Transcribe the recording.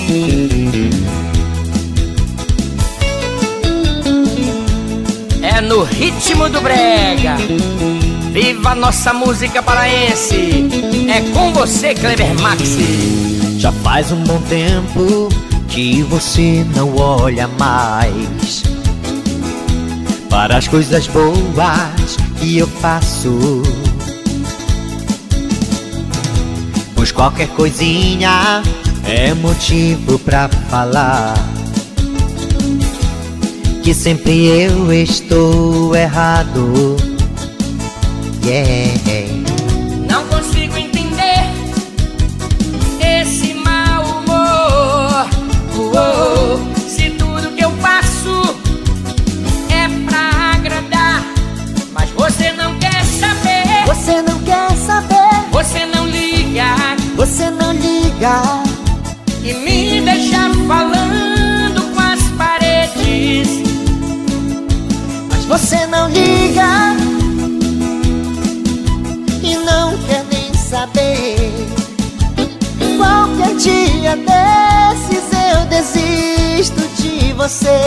É no ritmo do brega. Viva nossa música paraense. É com você, Kleber Maxi. Já faz um bom tempo que você não olha mais para as coisas boas que eu faço, pois qualquer coisinha é motivo pra falar que sempre eu estou errado. Não consigo entender esse mau humor. Se tudo que eu faço é pra agradar, mas você não quer saber. Você não quer saber. Você não liga. Você não liga. E me deixa falando com as paredes. Mas você não liga e não quer nem saber. Qualquer dia desses eu desisto de você.